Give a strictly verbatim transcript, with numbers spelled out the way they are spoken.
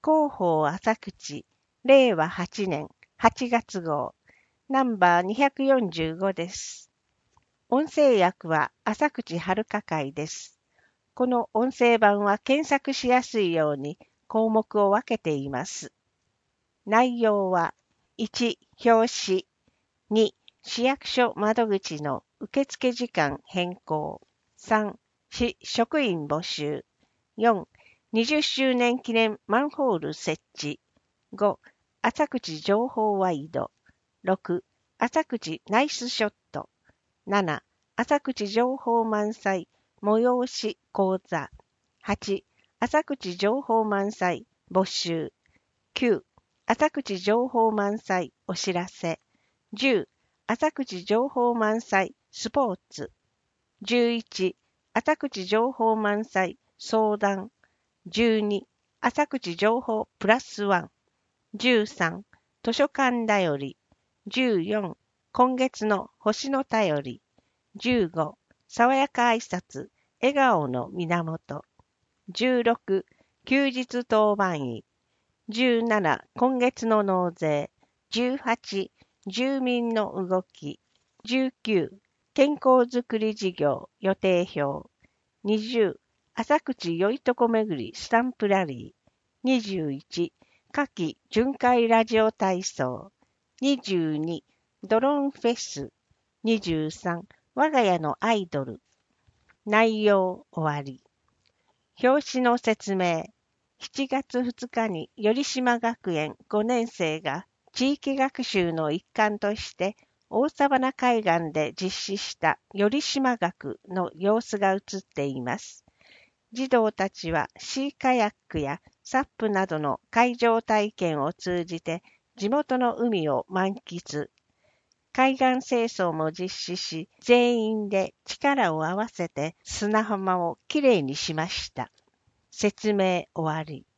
広報浅口、れいわはちねんはちがつ号、ナンバーにひゃくよんじゅうごです。音声訳は浅口遥会です。この音声版は検索しやすいように項目を分けています。内容はいち、表紙、に、市役所窓口の受付時間変更、さん、市職員募集、よん、にじゅっしゅうねん記念マンホール設置、ご、浅口情報ワイド、ろく、浅口ナイスショット、なな、浅口情報満載催し講座、はち、浅口情報満載募集、きゅう、浅口情報満載お知らせ、じゅう、浅口情報満載スポーツ、じゅういち、浅口情報満載相談、じゅうに、浅口情報プラスワン、じゅうさん、図書館だより、じゅうよん、今月の星の便り、じゅうご、爽やか挨拶、笑顔の源、じゅうろく、休日当番医、じゅうなな、今月の納税、じゅうはち、住民の動き、じゅうきゅう、健康づくり事業予定表、にじゅう、浅口よいとこめぐりスタンプラリー、にじゅういち、夏季巡回ラジオ体操、にじゅうに、ドローンフェス、にじゅうさん、我が家のアイドル。内容終わり。表紙の説明。しちがつふつかに頼島学園ごねん生が地域学習の一環として大沢那海岸で実施した頼島学の様子が映っています。児童たちはシーカヤックやサップなどの海上体験を通じて地元の海を満喫。海岸清掃も実施し、全員で力を合わせて砂浜をきれいにしました。説明終わり。